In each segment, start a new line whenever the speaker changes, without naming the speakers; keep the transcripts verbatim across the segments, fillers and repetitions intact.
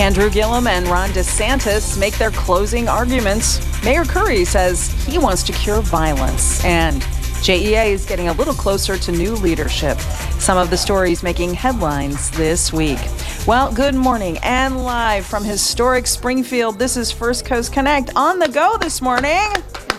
Andrew Gillum and Ron DeSantis make their closing arguments. Mayor Curry says he wants to cure violence. And J E A is getting a little closer to new leadership. Some of the stories making headlines this week. Well, good morning and live from historic Springfield. This is First Coast Connect on the go this morning.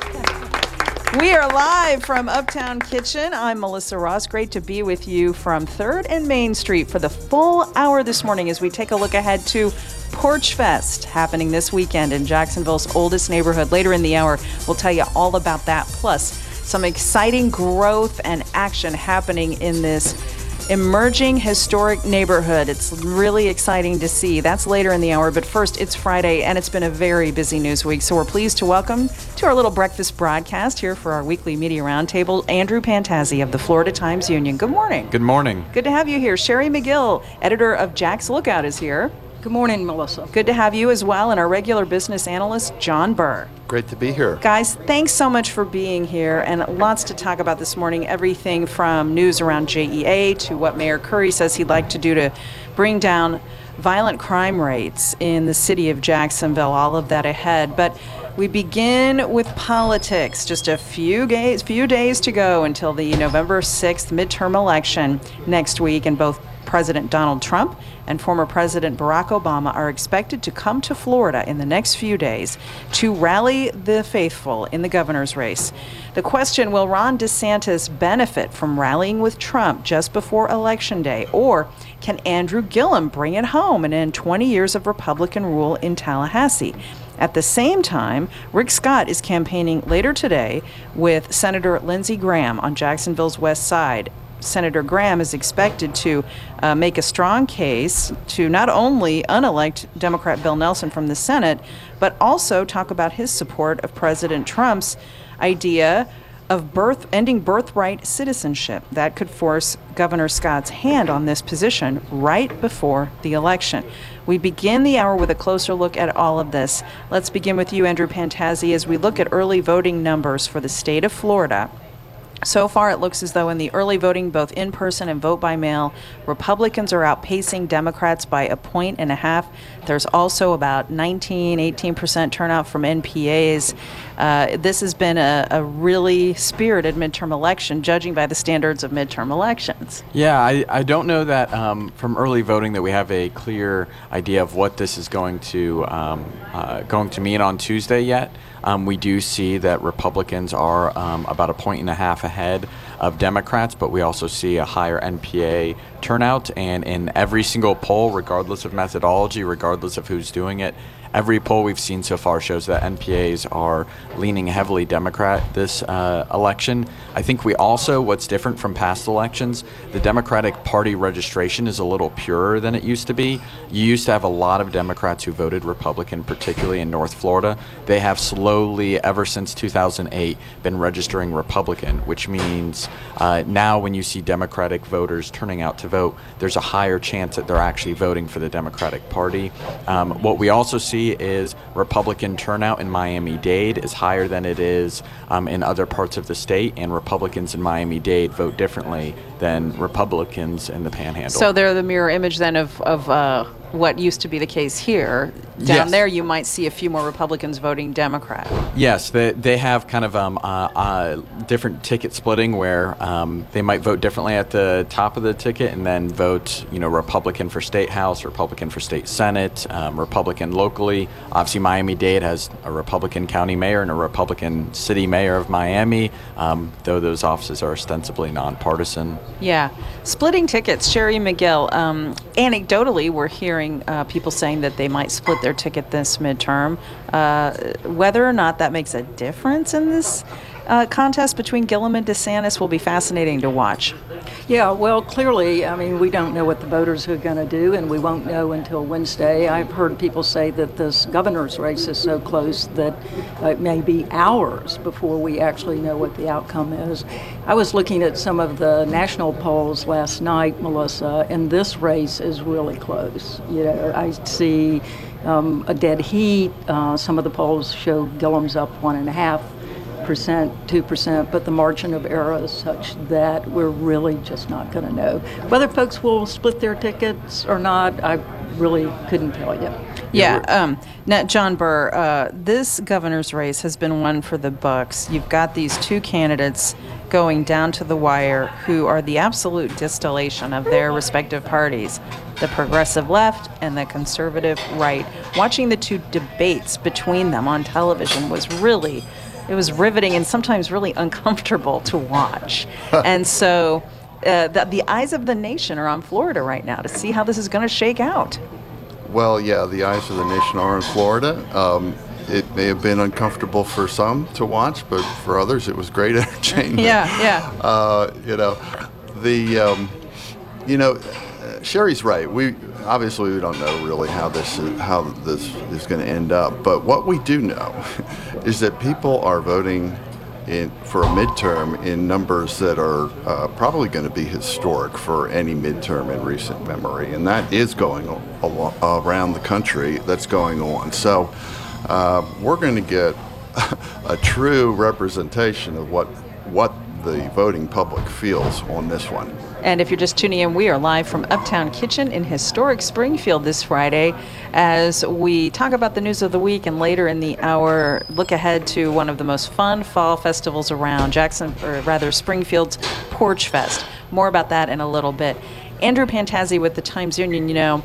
We are live from Uptown Kitchen. I'm Melissa Ross. Great to be with you from third and Main Street for the full hour this morning as we take a look ahead to Porch Fest happening this weekend in Jacksonville's oldest neighborhood. Later in the hour, we'll tell you all about that, plus some exciting growth and action happening in this emerging historic neighborhood. It's really exciting to see. That's later in the hour, but first, it's Friday, and it's been a very busy news week, so we're pleased to welcome to our little breakfast broadcast here for our weekly media roundtable, Andrew Pantazzi of the Florida Times-Union. Good morning.
Good morning.
Good to have you here. Sherry McGill, editor of Jack's Lookout, is here.
Good morning, Melissa.
Good to have you as well, and our regular business analyst, John Burr.
Great to be here.
Guys, thanks so much for being here, and lots to talk about this morning. Everything from news around J E A to what Mayor Curry says he'd like to do to bring down violent crime rates in the city of Jacksonville, all of that ahead. But we begin with politics. Just a few days, few days to go until the November sixth midterm election next week, and both President Donald Trump and former President Barack Obama are expected to come to Florida in the next few days to rally the faithful in the governor's race. The question, will Ron DeSantis benefit from rallying with Trump just before Election Day, or can Andrew Gillum bring it home and end twenty years of Republican rule in Tallahassee? At the same time, Rick Scott is campaigning later today with Senator Lindsey Graham on Jacksonville's west side. Senator Graham is expected to uh, make a strong case to not only unelect Democrat Bill Nelson from the Senate, but also talk about his support of President Trump's idea of birth ending birthright citizenship. That could force Governor Scott's hand on this position right before the election. We begin the hour with a closer look at all of this. Let's begin with you, Andrew Pantazzi, as we look at early voting numbers for the state of Florida. So far, it looks as though in the early voting, both in person and vote by mail, Republicans are outpacing Democrats by a point and a half. There's also about nineteen, eighteen percent turnout from N P As. Uh, this has been a, a really spirited midterm election, judging by the standards of midterm elections.
Yeah, I, I don't know that um, from early voting that we have a clear idea of what this is going to um, uh, going to mean on Tuesday yet. Um, we do see that Republicans are um, about a point and a half ahead of Democrats, but we also see a higher N P A turnout. And in every single poll, regardless of methodology, regardless of who's doing it, every poll we've seen so far shows that N P As are leaning heavily Democrat this uh, election. I think we also, what's different from past elections, the Democratic Party registration is a little purer than it used to be. You used to have a lot of Democrats who voted Republican, particularly in North Florida. They have slowly, ever since two thousand eight, been registering Republican, which means uh, now when you see Democratic voters turning out to vote, there's a higher chance that they're actually voting for the Democratic Party. Um, what we also see is Republican turnout in Miami-Dade is higher than it is um, in other parts of the state, and Republicans in Miami-Dade vote differently than Republicans in the Panhandle.
So they're the mirror image then of, of uh, what used to be the case here. Down
yes.
there, you might see a few more Republicans voting Democrat.
Yes, they, they have kind of um, uh, uh, different ticket splitting where um, they might vote differently at the top of the ticket and then vote, you know, Republican for State House, Republican for State Senate, um, Republican locally. Obviously, Miami-Dade has a Republican county mayor and a Republican city mayor of Miami, um, though those offices are ostensibly nonpartisan.
Yeah. Splitting tickets, Sherry McGill. Um, anecdotally, we're hearing uh, people saying that they might split their ticket this midterm. Uh, whether or not that makes a difference in this uh, contest between Gillum and DeSantis will be fascinating to watch.
Yeah, well, clearly, I mean, we don't know what the voters are going to do, and we won't know until Wednesday. I've heard people say that this governor's race is so close that it may be hours before we actually know what the outcome is. I was looking at some of the national polls last night, Melissa, and this race is really close. You know, I see um, a dead heat. Uh, some of the polls show Gillum's up one and a half percent, two percent, but the margin of error is such that we're really just not going to know. Whether folks will split their tickets or not, I really couldn't tell you.
Yeah. Um, now, John Burr, uh, this governor's race has been one for the books. You've got these two candidates going down to the wire who are the absolute distillation of their respective parties, the progressive left and the conservative right. Watching the two debates between them on television was really, it was riveting and sometimes really uncomfortable to watch. And so uh, the, the eyes of the nation are on Florida right now to see how this is going to shake out.
Well, yeah, the eyes of the nation are in Florida. Um, it may have been uncomfortable for some to watch, but for others it was great entertainment.
Yeah, yeah.
Uh, you know, the, um, you know, Sherry's right. We obviously we don't know really how this is, how this is going to end up, but what we do know is that people are voting in for a midterm in numbers that are uh, probably going to be historic for any midterm in recent memory, and that is going al- around the country. That's going on. So uh, we're going to get a true representation of what what the voting public feels on this one.
And if you're just tuning in, we are live from Uptown Kitchen in historic Springfield this Friday as we talk about the news of the week, and later in the hour look ahead to one of the most fun fall festivals around, Jackson, or rather Springfield's Porch Fest. More about that in a little bit. Andrew Pantazzi with the Times-Union. You know,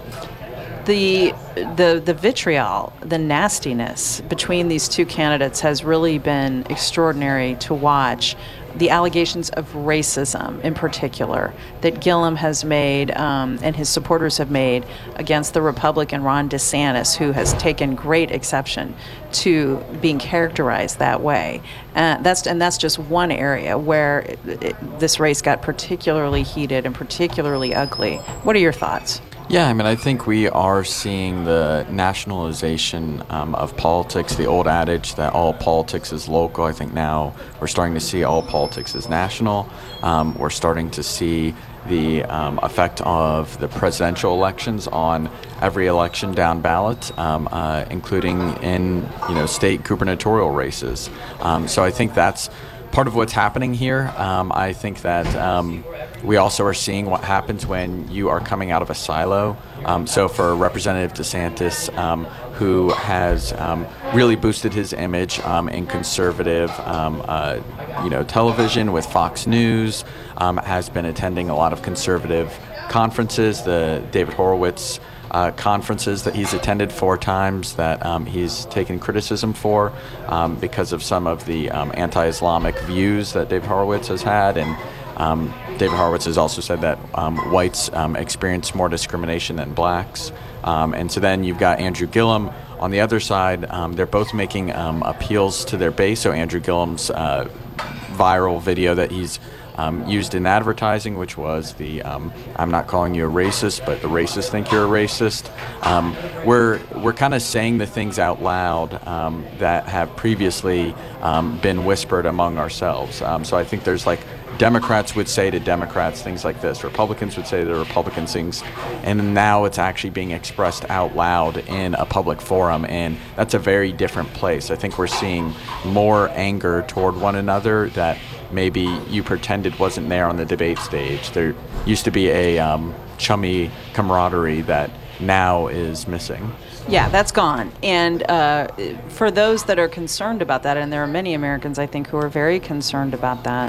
the the the vitriol, the nastiness between these two candidates has really been extraordinary to watch. The allegations of racism, in particular, that Gillum has made um, and his supporters have made against the Republican Ron DeSantis, who has taken great exception to being characterized that way. Uh, that's and that's just one area where it, it, this race got particularly heated and particularly ugly. What are your thoughts?
Yeah, I mean, I think we are seeing the nationalization um, of politics, the old adage that all politics is local. I think now we're starting to see all politics is national. Um, we're starting to see the um, effect of the presidential elections on every election down ballot, um, uh, including in, you know, state gubernatorial races. Um, so I think that's part of what's happening here. Um, I think that um, we also are seeing what happens when you are coming out of a silo. Um, so for Representative DeSantis, um, who has um, really boosted his image um, in conservative, um, uh, you know, television with Fox News, um, has been attending a lot of conservative conferences, the David Horowitz Uh, conferences that he's attended four times that um, he's taken criticism for um, because of some of the um, anti-Islamic views that David Horowitz has had. And um, David Horowitz has also said that um, whites um, experience more discrimination than blacks. Um, and so then you've got Andrew Gillum on the other side. Um, they're both making um, appeals to their base. So Andrew Gillum's uh, viral video that he's Um, used in advertising, which was the um, "I'm not calling you a racist, but the racists think you're a racist." Um, we're we're kind of saying the things out loud um, that have previously um, been whispered among ourselves. Um, so I think there's like Democrats would say to Democrats things like this, Republicans would say to Republicans things, and now it's actually being expressed out loud in a public forum, and that's a very different place. I think we're seeing more anger toward one another that maybe you pretended wasn't there on the debate stage. There used to be a um, chummy camaraderie that now is missing.
Yeah, that's gone. And uh, for those that are concerned about that, and there are many Americans, I think, who are very concerned about that,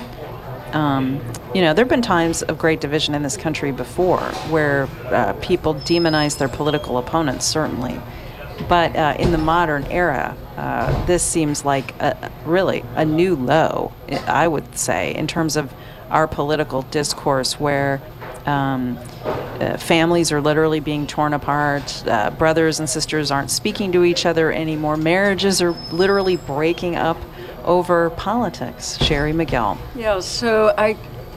um, you know, there have been times of great division in this country before where uh, people demonize their political opponents, certainly. But uh, in the modern era, uh, this seems like a, really a new low, I would say, in terms of our political discourse, where um, uh, families are literally being torn apart, uh, brothers and sisters aren't speaking to each other anymore, marriages are literally breaking up over politics. Sherry McGill.
Yeah, so I...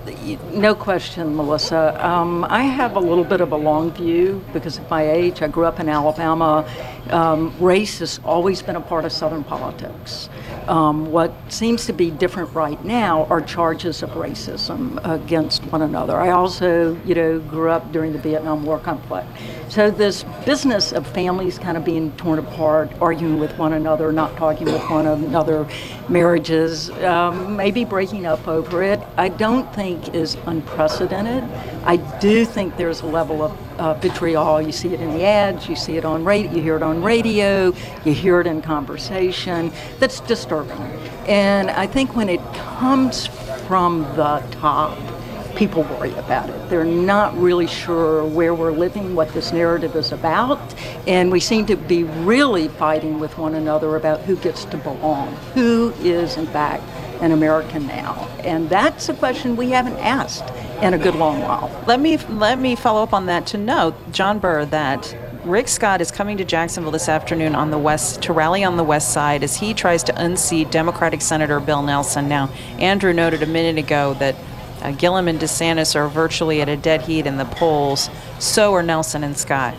No question, Melissa. Um, I have a little bit of a long view because of my age. I grew up in Alabama. Um, race has always been a part of Southern politics. Um, what seems to be different right now are charges of racism against one another. I also, you know, grew up during the Vietnam War conflict. So this business of families kind of being torn apart, arguing with one another, not talking with one another, marriages, um, maybe breaking up over it, I don't think is unprecedented. I do think there's a level of, uh, vitriol. You see it in the ads, you see it on radio, you hear it on radio, you hear it in conversation. That's disturbing. And I think when it comes from the top, people worry about it. They're not really sure where we're living, what this narrative is about, and we seem to be really fighting with one another about who gets to belong, who is in fact an American now. And that's a question we haven't asked in a good long while.
Let me let me follow up on that to note, John Burr, that Rick Scott is coming to Jacksonville this afternoon on the west to rally on the west side as he tries to unseat Democratic Senator Bill Nelson. Now, Andrew noted a minute ago that uh, Gillum and DeSantis are virtually at a dead heat in the polls. So are Nelson and Scott.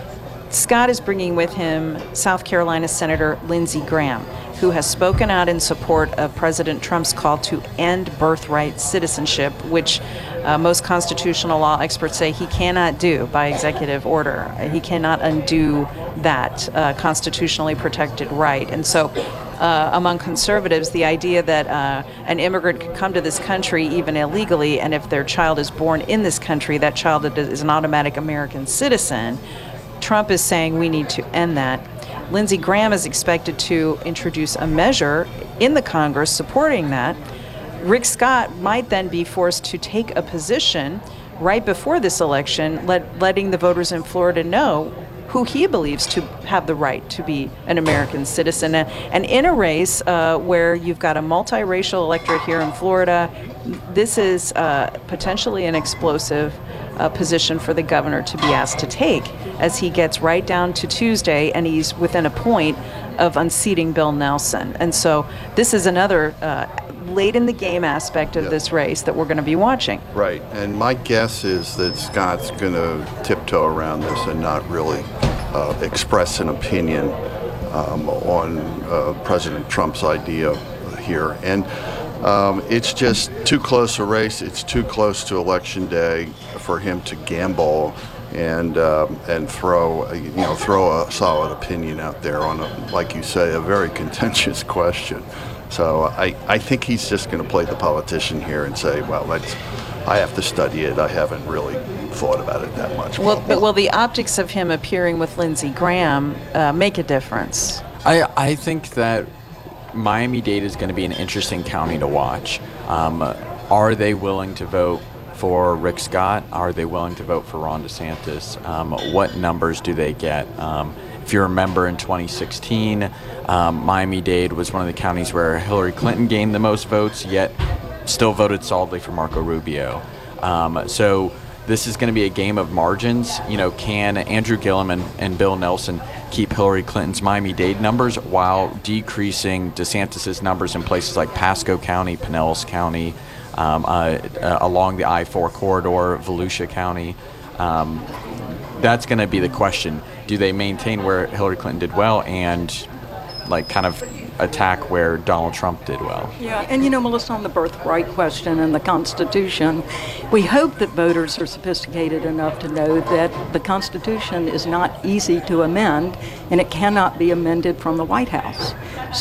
Scott is bringing with him South Carolina Senator Lindsey Graham, who has spoken out in support of President Trump's call to end birthright citizenship, which uh, most constitutional law experts say he cannot do by executive order. He cannot undo that uh, constitutionally protected right. And so uh, among conservatives, the idea that uh, an immigrant could come to this country even illegally, and if their child is born in this country, that child is an automatic American citizen. Trump is saying we need to end that. Lindsey Graham is expected to introduce a measure in the Congress supporting that. Rick Scott might then be forced to take a position right before this election, let, letting the voters in Florida know who he believes to have the right to be an American citizen. And in a race uh, where you've got a multiracial electorate here in Florida, this is uh, potentially an explosive uh, position for the governor to be asked to take as he gets right down to Tuesday and he's within a point of unseating Bill Nelson. And so this is another uh, late in the game aspect of
Yep.
this race that we're going to be watching.
Right, and my guess is that Scott's going to tiptoe around this and not really uh, express an opinion um, on uh, President Trump's idea here. And um, it's just too close a race. It's too close to Election Day for him to gamble and um, and throw you know throw a solid opinion out there on a, like you say, a very contentious question. So I, I think he's just going to play the politician here and say, well, let's, I have to study it. I haven't really thought about it that much.
Well, but will the optics of him appearing with Lindsey Graham uh, make a difference?
I, I think that Miami-Dade is going to be an interesting county to watch. Um, are they willing to vote for Rick Scott? Are they willing to vote for Ron DeSantis? Um, what numbers do they get? Um, If you remember in twenty sixteen, um, Miami-Dade was one of the counties where Hillary Clinton gained the most votes, yet still voted solidly for Marco Rubio. Um, so this is going to be a game of margins. You know, can Andrew Gillum and, and Bill Nelson keep Hillary Clinton's Miami-Dade numbers while decreasing DeSantis's numbers in places like Pasco County, Pinellas County, um, uh, uh, along the I four corridor, Volusia County? Um, that's going to be the question. Do they maintain where Hillary Clinton did well and like kind of attack where Donald Trump did well?
Yeah, and you know, Melissa, on the birthright question and the Constitution, we hope that voters are sophisticated enough to know that the Constitution is not easy to amend and it cannot be amended from the White House.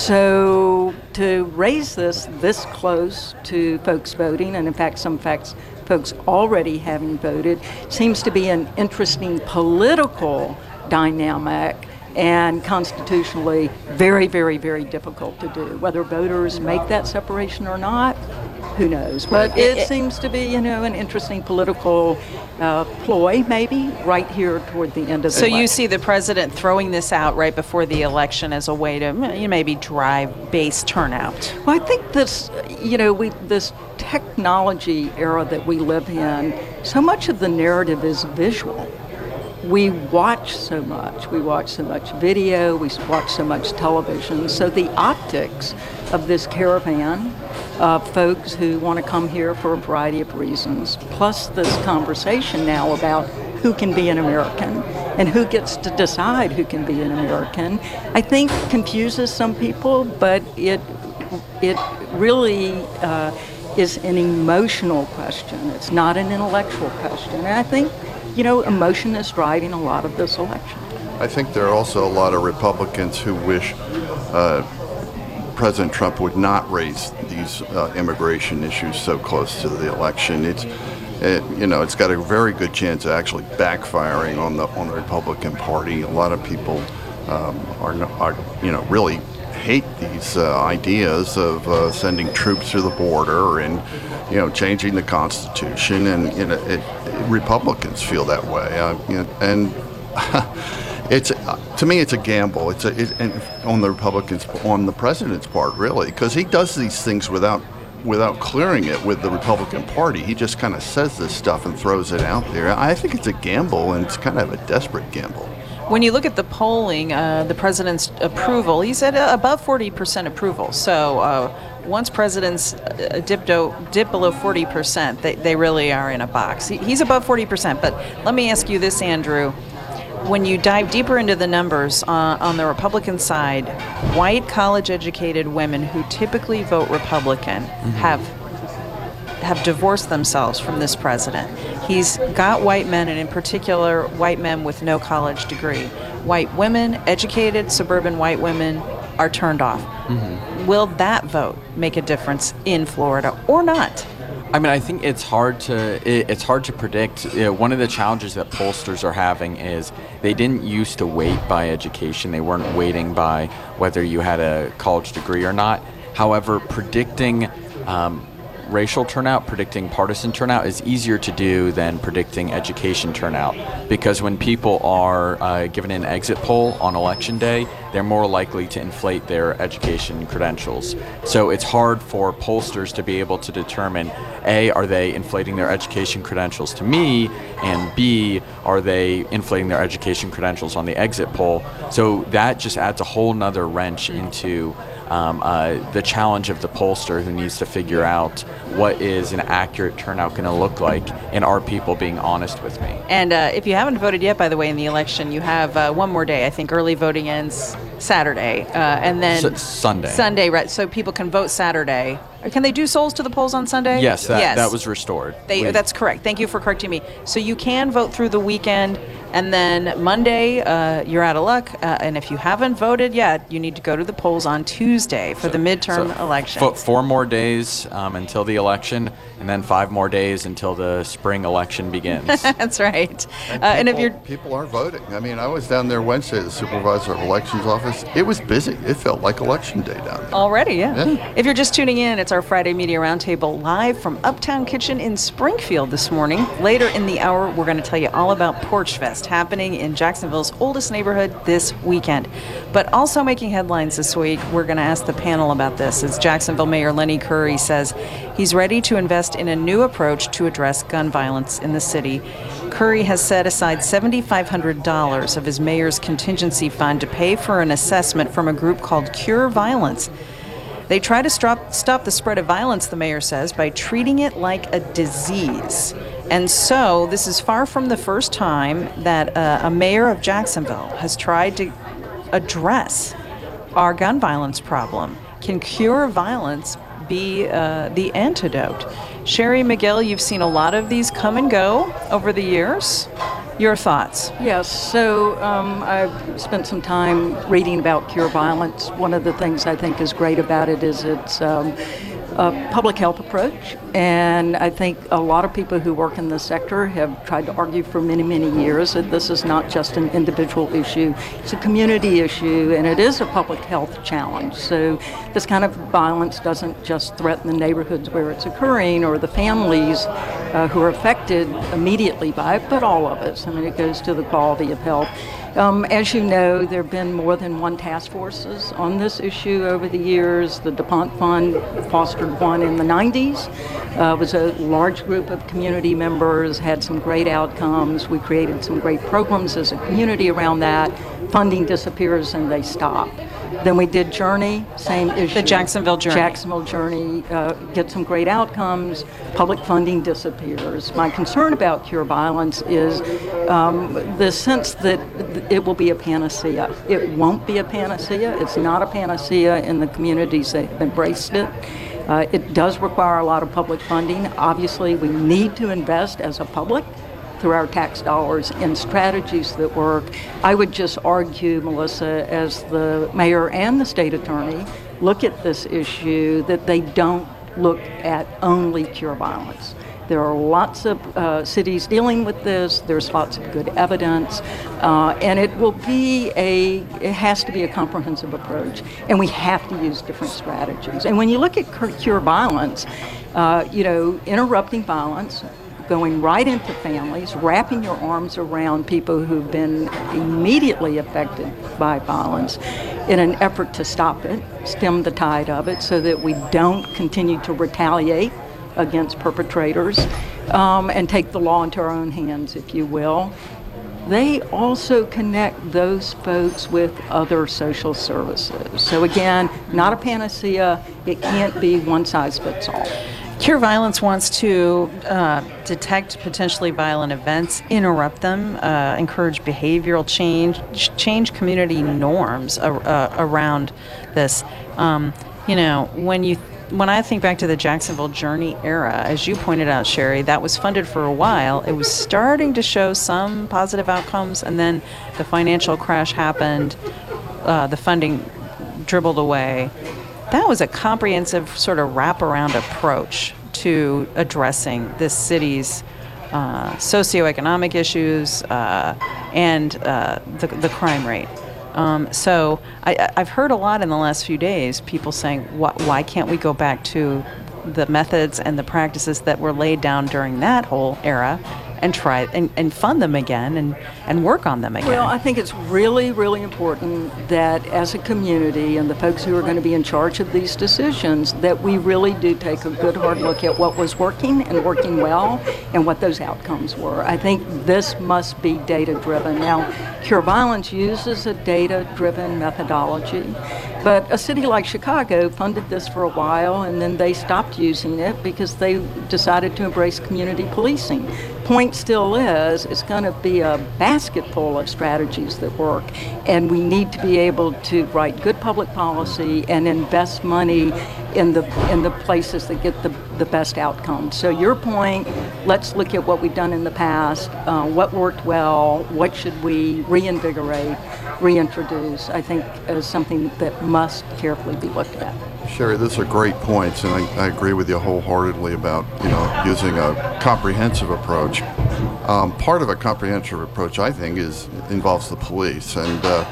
So to raise this this close to folks voting, and in fact some facts folks already having voted, seems to be an interesting political dynamic and constitutionally very, very, very difficult to do. Whether voters make that separation or not, who knows? But it, it seems to be, you know, an interesting political uh, ploy, maybe, right here toward the end of the
So
election.
you see the president throwing this out right before the election as a way to you know, maybe drive base turnout?
Well, I think this, you know, we this technology era that we live in, so much of the narrative is visual. We watch so much. We watch so much video. We watch so much television. So the optics of this caravan of folks who want to come here for a variety of reasons, plus this conversation now about who can be an American and who gets to decide who can be an American, I think confuses some people, but it it really uh, is an emotional question. It's not an intellectual question. And I think, you know, emotion is driving a lot of this election.
I think there are also a lot of Republicans who wish uh, President Trump would not raise these uh, immigration issues so close to the election. It's it, you know, it's got a very good chance of actually backfiring on the on the Republican Party. A lot of people um, are, not, are, you know, really hate these uh, ideas of uh, sending troops to the border and, you know, changing the Constitution, and you know, it, it, Republicans feel that way, uh, you know, and it's uh, to me it's a gamble. It's a it, and on the Republicans, on the president's part, really, because he does these things without without clearing it with the Republican Party. He just kind of says this stuff and throws it out there. I think it's a gamble, and it's kind of a desperate gamble.
When you look at the polling, uh, the president's approval, he's at uh, above forty percent approval. So uh, once presidents uh, dip, do, dip below forty percent, they, they really are in a box. He, he's above forty percent. But let me ask you this, Andrew. When you dive deeper into the numbers uh, on the Republican side, white college-educated women who typically vote Republican mm-hmm. have have divorced themselves from this president. He's got white men, and in particular, white men with no college degree. White women, educated suburban white women, are turned off. Mm-hmm. Will that vote make a difference in Florida or not?
I mean, I think it's hard to it, it's hard to predict. You know, one of the challenges that pollsters are having is they didn't used to weight by education. They weren't weighting by whether you had a college degree or not. However, predicting um, racial turnout, predicting partisan turnout is easier to do than predicting education turnout, because when people are uh, given an exit poll on election day, they're more likely to inflate their education credentials. So it's hard for pollsters to be able to determine, A, are they inflating their education credentials to me, and B, are they inflating their education credentials on the exit poll. So that just adds a whole nother wrench into Um, uh, the challenge of the pollster, who needs to figure out what is an accurate turnout going to look like, and are people being honest with me.
And uh, if you haven't voted yet, by the way, in the election, you have uh, one more day. I think early voting ends Saturday, uh, and then
S- Sunday.
Sunday, right? So people can vote Saturday. Or can they do souls to the polls on Sunday?
Yes, that,
yes.
that was restored.
They,
we,
that's correct. Thank you for correcting me. So you can vote through the weekend, and then Monday, uh, you're out of luck. Uh, and if you haven't voted yet, you need to go to the polls on Tuesday for so, the midterm
so
election.
F- four more days um, until the election, and then five more days until the spring election begins.
That's right.
And,
uh,
people,
and if you're
people are voting. I mean, I was down there Wednesday at the supervisor of elections office. It was busy. It felt like election day down there.
Already, yeah.
yeah.
If you're just tuning in, it's our Friday Media Roundtable live from Uptown Kitchen in Springfield this morning. Later in the hour, we're going to tell you all about Porch Fest happening in Jacksonville's oldest neighborhood this weekend. But also making headlines this week, we're going to ask the panel about this, as Jacksonville Mayor Lenny Curry says he's ready to invest in a new approach to address gun violence in the city. Curry has set aside seven thousand five hundred dollars of his mayor's contingency fund to pay for an assessment from a group called Cure Violence. They try to stop, stop the spread of violence, the mayor says, by treating it like a disease. And so this is far from the first time that uh, a mayor of Jacksonville has tried to address our gun violence problem. Can Cure Violence be uh, the antidote? Sherry McGill, you've seen a lot of these come and go over the years. Your thoughts?
Yes, so um, I've spent some time reading about Cure Violence. One of the things I think is great about it is it's um, a public health approach, and I think a lot of people who work in the sector have tried to argue for many, many years that this is not just an individual issue, it's a community issue, and it is a public health challenge. So this kind of violence doesn't just threaten the neighborhoods where it's occurring or the families uh, who are affected immediately by it, but all of us. I mean, it goes to the quality of health. Um, as you know, there have been more than one task forces on this issue over the years. The DuPont Fund fostered one in the nineties. Uh, it was a large group of community members, had some great outcomes. We created some great programs as a community around that. Funding disappears and they stop. Then we did Journey, same issue.
The Jacksonville Journey.
Jacksonville Journey, uh, get some great outcomes. Public funding disappears. My concern about Cure Violence is um, the sense that it will be a panacea. It won't be a panacea. It's not a panacea in the communities that have embraced it. Uh, it does require a lot of public funding. Obviously, we need to invest as a public through our tax dollars in strategies that work. I would just argue, Melissa, as the mayor and the state attorney look at this issue, that they don't look at only Cure Violence. There are lots of uh, cities dealing with this. There's lots of good evidence, uh, and it will be a. It has to be a comprehensive approach, and we have to use different strategies. And when you look at cure violence, uh, you know, interrupting violence, going right into families, wrapping your arms around people who've been immediately affected by violence in an effort to stop it, stem the tide of it, so that we don't continue to retaliate against perpetrators um, and take the law into our own hands, if you will. They also connect those folks with other social services. So again, not a panacea. It can't be one size fits all.
Cure Violence wants to uh, detect potentially violent events, interrupt them, uh, encourage behavioral change, change community norms uh, uh, around this. Um, you know, when you when I think back to the Jacksonville Journey era, as you pointed out, Sherry, that was funded for a while. It was starting to show some positive outcomes, and then the financial crash happened. Uh, the funding dribbled away. That was a comprehensive sort of wraparound approach to addressing this city's uh, socioeconomic issues uh, and uh, the, the crime rate. Um, so I, I've heard a lot in the last few days, people saying, why, why can't we go back to the methods and the practices that were laid down during that whole era and try and, and fund them again and, and work on them again?
Well, I think it's really, really important that as a community and the folks who are going to be in charge of these decisions, that we really do take a good hard look at what was working and working well and what those outcomes were. I think this must be data-driven. Now, Cure Violence uses a data-driven methodology, but a city like Chicago funded this for a while and then they stopped using it because they decided to embrace community policing. Point still is, it's going to be a basket full of strategies that work, and we need to be able to write good public policy and invest money in the in the places that get the, the best outcomes. So your point, let's look at what we've done in the past, uh, what worked well, what should we reinvigorate, reintroduce, I think is something that must carefully be looked at.
Sherry, those are great points, and I, I agree with you wholeheartedly about, you know, using a comprehensive approach. Um, part of a comprehensive approach, I think, is involves the police, and uh,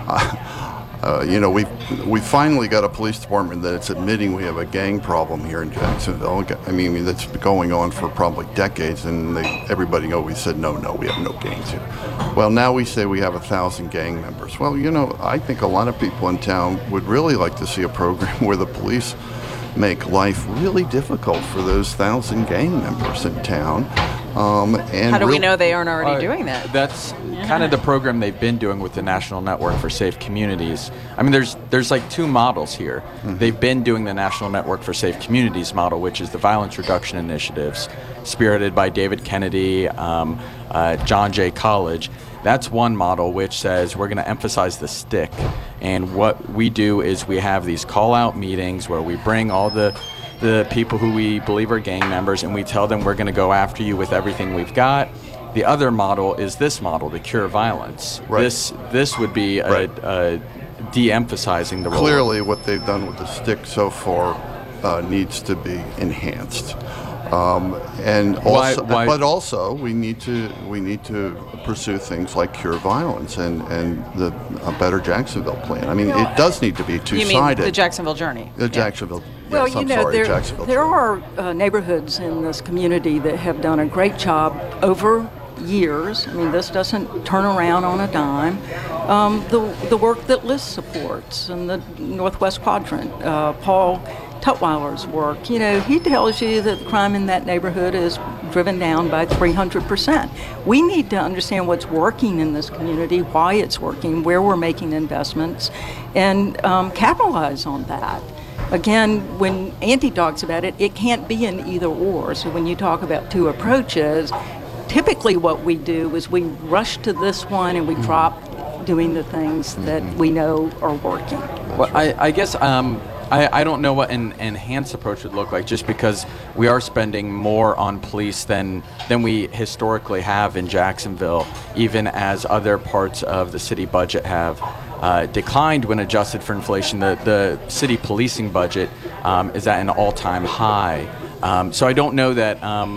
uh, you know, we we finally got a police department that's admitting we have a gang problem here in Jacksonville. I mean, that's been going on for probably decades, and they, everybody always said, no, no, we have no gangs here. Well, now we say we have a thousand gang members. Well, you know, I think a lot of people in town would really like to see a program where the police make life really difficult for those thousand gang members in town. Um, and
How do we
real-
know they aren't already
Uh,
doing that?
That's kind of the program they've been doing with the National Network for Safe Communities. I mean, there's there's like two models here. Mm-hmm. They've been doing the National Network for Safe Communities model, which is the violence reduction initiatives, spearheaded by David Kennedy, um, uh, John Jay College. That's one model which says we're going to emphasize the stick. And what we do is we have these call-out meetings where we bring all the the people who we believe are gang members, and we tell them we're going to go after you with everything we've got. The other model is this model, the Cure Violence.
Right.
This this would be a,
Right.
a de-emphasizing the role.
Clearly, what they've done with the stick so far uh, needs to be enhanced. Um, and
Why-
also,
why-
but also we need to we need to pursue things like Cure Violence and and the a Better Jacksonville plan. I mean, it does need to be
You
two-sided.
mean the Jacksonville Journey?
The Jacksonville.
Well,
yes,
you
I'm
know,
sorry,
there,
Jacksonville.
there are uh, neighborhoods in this community that have done a great job over years. I mean, this doesn't turn around on a dime. Um, the, the work that L I S supports in the Northwest Quadrant, uh, Paul Tutwiler's work, you know, he tells you that crime in that neighborhood is driven down by three hundred percent. We need to understand what's working in this community, why it's working, where we're making investments, and um, capitalize on that. Again, when Andy talks about it, it can't be an either or. So when you talk about two approaches, typically what we do is we rush to this one and we drop doing the things that we know are working.
Well, I, I guess um, I, I don't know what an enhanced approach would look like, just because we are spending more on police than than we historically have in Jacksonville, even as other parts of the city budget have uh, declined when adjusted for inflation. The, the city policing budget um, is at an all-time high. Um, so I don't know that um,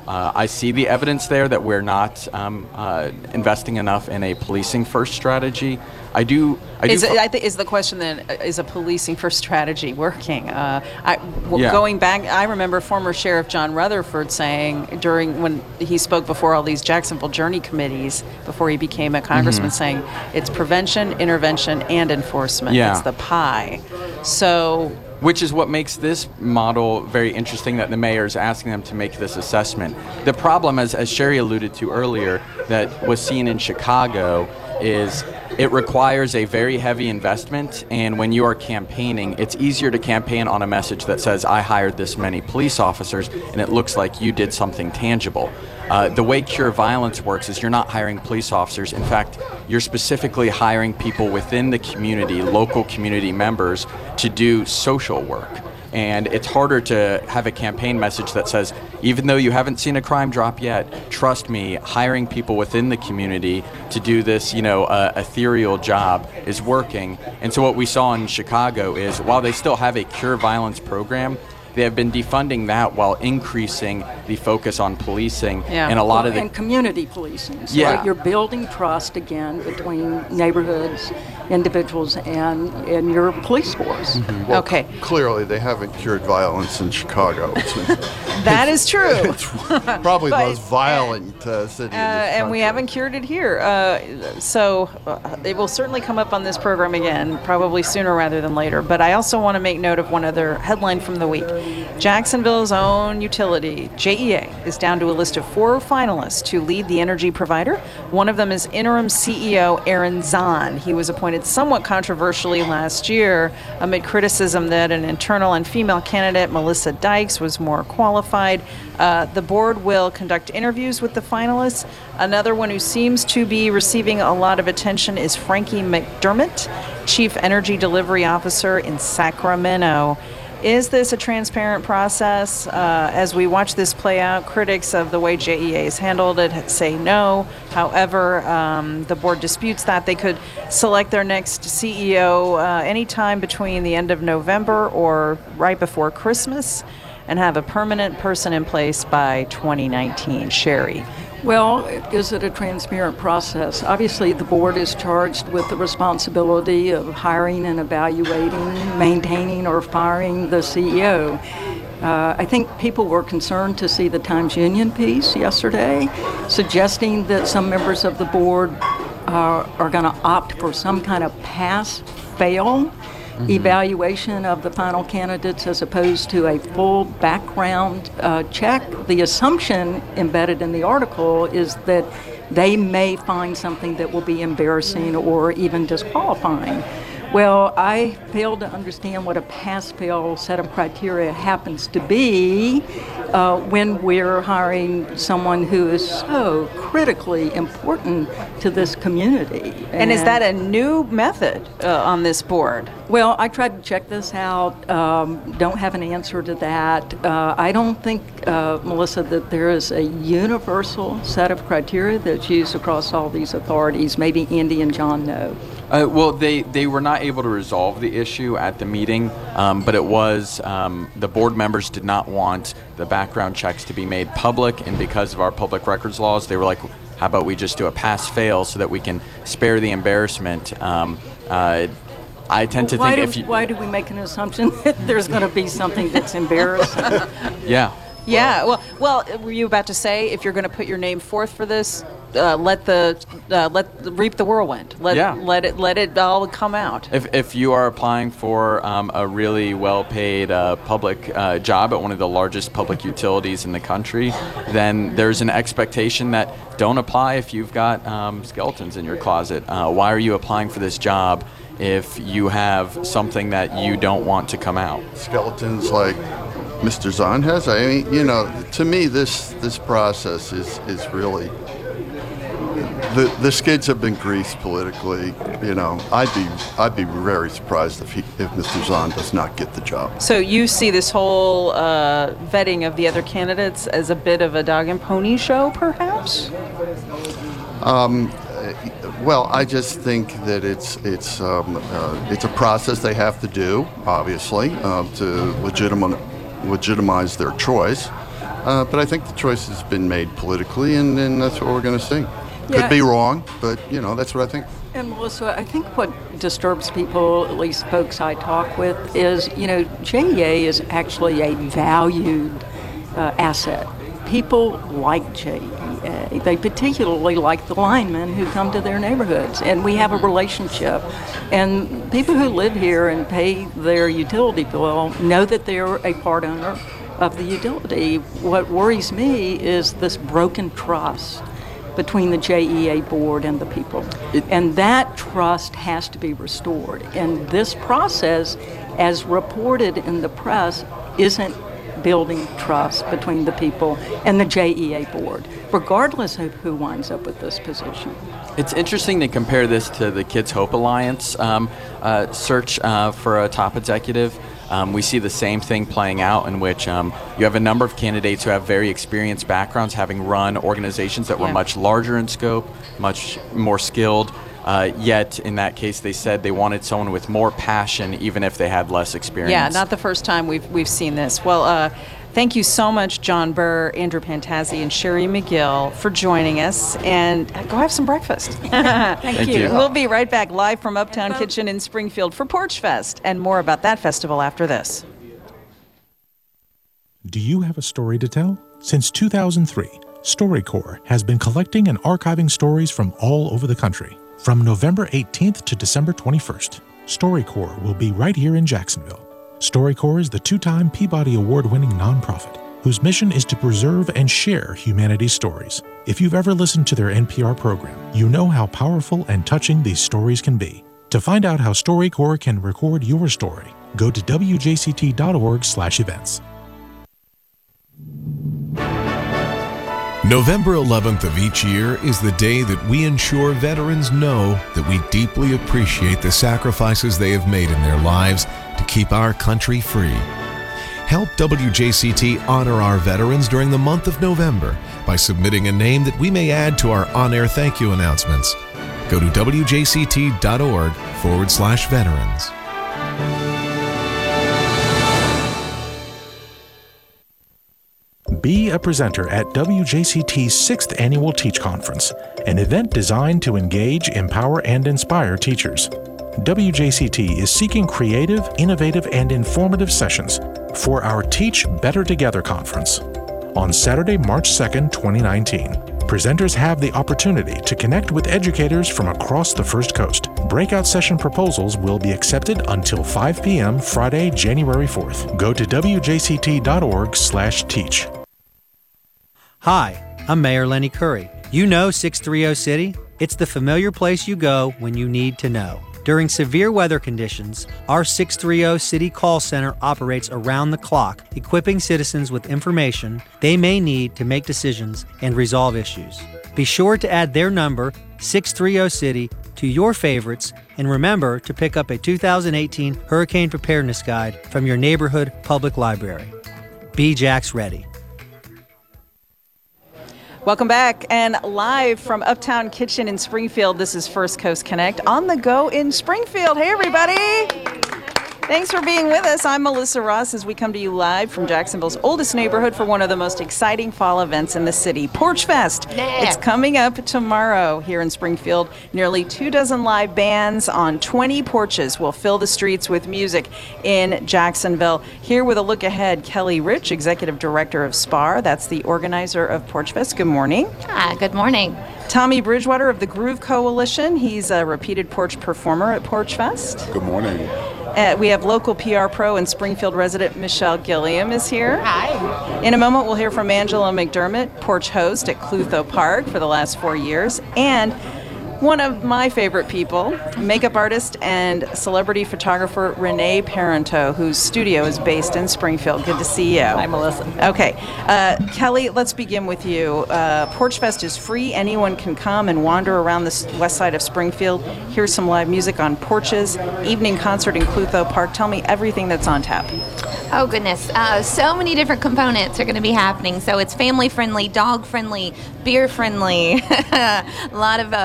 uh, I see the evidence there that we're not um, uh, investing enough in a policing first strategy. I do. I do
is, it,
fo-
I th- is the question then, uh, is a policing first strategy working? Uh, I, w-
Yeah.
Going back, I remember former Sheriff John Rutherford saying during when he spoke before all these Jacksonville Journey committees, before he became a congressman, saying it's prevention, intervention, and enforcement.
Yeah.
It's the pie. So.
Which is what makes this model very interesting, that the mayor is asking them to make this assessment. The problem, as, as Sherry alluded to earlier, that was seen in Chicago is it requires a very heavy investment, and when you are campaigning, it's easier to campaign on a message that says, I hired this many police officers, and it looks like you did something tangible. Uh, the way Cure Violence works is you're not hiring police officers. In fact, you're specifically hiring people within the community, local community members, to do social work. And it's harder to have a campaign message that says, even though you haven't seen a crime drop yet, trust me, hiring people within the community to do this, you know, uh, ethereal job is working. And so what we saw in Chicago is, while they still have a Cure Violence program, they have been defunding that while increasing the focus on policing.
Yeah.
And a lot
Well,
of the
and community policing. So
Yeah.
you're building trust again between neighborhoods, individuals, and, and your police force.
Well,
Okay.
Clearly, they haven't cured violence in Chicago.
That is true.
It's probably the
But-
most violent uh, city
Uh,
in this
and we
country.
haven't cured it here. Uh, so uh, it will certainly come up on this program again, probably sooner rather than later. But I also want to make note of one other headline from the week. Jacksonville's own utility, J E A, is down to a list of four finalists to lead the energy provider. One of them is interim C E O Aaron Zahn. He was appointed somewhat controversially last year amid criticism that an internal and female candidate, Melissa Dykes, was more qualified. Uh, the board will conduct interviews with the finalists. Another one who seems to be receiving a lot of attention is Frankie McDermott, Chief Energy Delivery Officer in Sacramento. Is this a transparent process? Uh, as we watch this play out, critics of the way J E A has handled it say no. However, um, the board disputes that. They could select their next C E O uh, anytime between the end of November or right before Christmas and have a permanent person in place by twenty nineteen. Sherry.
Well, is it a transparent process? Obviously, the board is charged with the responsibility of hiring and evaluating, maintaining, or firing the C E O. Uh, I think people were concerned to see the Times Union piece yesterday, suggesting that some members of the board uh, are going to opt for some kind of pass-fail Mm-hmm. evaluation of the final candidates as opposed to a full background uh, check. The assumption embedded in the article is that they may find something that will be embarrassing or even disqualifying. Well, I fail to understand what a pass-fail set of criteria happens to be uh, when we're hiring someone who is so critically important to this community.
And is that a new method uh, on this board?
Well, I tried to check this out. Um, don't have an answer to that. Uh, I don't think, uh, Melissa, that there is a universal set of criteria that's used across all these authorities. Maybe Andy and John know.
Uh, well, they, they were not able to resolve the issue at the meeting, um, but it was um, the board members did not want the background checks to be made public, and because of our public records laws, they were like, how about we just do a pass-fail so that we can spare the embarrassment. Um, uh, I tend to
why
think
do,
if you...
Why do we make an assumption that there's going to be something that's embarrassing?
Yeah.
Yeah, well, well, were you about to say if you're going to put your name forth for this, uh, let the uh, let reap the whirlwind. Let
Yeah.
let it let it all come out.
If, if you are applying for um, a really well-paid uh, public uh, job at one of the largest public utilities in the country, then there's an expectation that don't apply if you've got um, skeletons in your closet. Uh, why are you applying for this job if you have something that you don't want to come out?
Skeletons like Mister Zahn has. I mean, you know, to me, this this process is is really the the skids have been greased politically. You know, I'd be I'd be very surprised if he if Mister Zahn does not get the job.
So you see this whole uh, vetting of the other candidates as a bit of a dog and pony show, perhaps?
Um, well, I just think that it's it's um, uh, it's a process they have to do, obviously, uh, to legitimate. legitimize their choice. Uh, but I think the choice has been made politically, and, and that's what we're going to see.
Yeah.
Could be wrong, but, you know, that's what I think.
And Melissa, I think what disturbs people, at least folks I talk with, is, you know, J E A is actually a valued uh, asset. People like J E A. They particularly like the linemen who come to their neighborhoods, and we have a relationship. And people who live here and pay their utility bill know that they're a part owner of the utility. What worries me is this broken trust between the J E A board and the people. It, and that trust has to be restored. And this process, as reported in the press, isn't building trust between the people and the J E A board, regardless of who winds up with this position.
It's interesting to compare this to the Kids Hope Alliance um, uh, search uh, for a top executive. Um, we see the same thing playing out, in which um, you have a number of candidates who have very experienced backgrounds, having run organizations that were
Yeah.
much larger in scope, much more skilled. Uh, yet, in that case, they said they wanted someone with more passion, even if they had less experience.
Yeah, not the first time we've we've seen this. Well, uh, thank you so much, John Burr, Andrew Pantazzi, and Sherry McGill for joining us. And go have some breakfast.
Thank,
Thank
you.
you.
We'll be right back live from Uptown Kitchen in Springfield for Porch Fest, and more about that festival after this.
Do you have a story to tell? Since two thousand three, StoryCorps has been collecting and archiving stories from all over the country. From November eighteenth to December twenty-first, StoryCorps will be right here in Jacksonville. StoryCorps is the two-time Peabody Award-winning nonprofit whose mission is to preserve and share humanity's stories. If you've ever listened to their N P R program, you know how powerful and touching these stories can be. To find out how StoryCorps can record your story, go to w j c t dot org slash events.
November eleventh of each year is the day that we ensure veterans know that we deeply appreciate the sacrifices they have made in their lives to keep our country free. Help W J C T honor our veterans during the month of November by submitting a name that we may add to our on-air thank you announcements. Go to w j c t dot org forward slash veterans.
Be a presenter at W J C T's sixth Annual Teach Conference, an event designed to engage, empower, and inspire teachers. W J C T is seeking creative, innovative, and informative sessions for our Teach Better Together conference. On Saturday, March second, twenty nineteen, presenters have the opportunity to connect with educators from across the First Coast. Breakout session proposals will be accepted until five p.m. Friday, January fourth. Go to w j c t dot org slash teach.
Hi, I'm Mayor Lenny Curry. You know six thirty City? It's the familiar place you go when you need to know. During severe weather conditions, our six thirty City Call Center operates around the clock, equipping citizens with information they may need to make decisions and resolve issues. Be sure to add their number, six thirty City, to your favorites, and remember to pick up a two thousand eighteen Hurricane Preparedness Guide from your neighborhood public library. Be Jax ready.
Welcome back, and live from Uptown Kitchen in Springfield, this is First Coast Connect on the go in Springfield. Hey, everybody. Thanks for being with us. I'm Melissa Ross as we come to you live from Jacksonville's oldest neighborhood for one of the most exciting fall events in the city, Porch Fest.
Yeah.
It's coming up tomorrow here in Springfield. Nearly two dozen live bands on twenty porches will fill the streets with music in Jacksonville. Here with a look ahead, Kelly Rich, Executive Director of SPAR. That's the organizer of Porch Fest. Good morning.
Ah, good morning.
Tommy Bridgewater of the Groove Coalition. He's a repeated porch performer at Porch Fest.
Good morning.
Uh, we have local P R pro and Springfield resident Michelle Gilliam is here.
Hi.
In a moment, we'll hear from Angela McDermott, porch host at Clutho Park for the last four years, and one of my favorite people, makeup artist and celebrity photographer Renee Parenteau, whose studio is based in Springfield. Good to see you.
Hi, Melissa.
Okay. Uh, Kelly, let's begin with you. Uh, Porch Fest is free. Anyone can come and wander around the west side of Springfield, hear some live music on porches, evening concert in Clutho Park. Tell me everything that's on tap.
Oh, goodness. Uh, so many different components are going to be happening. So it's family-friendly, dog-friendly, beer-friendly, a lot of uh, food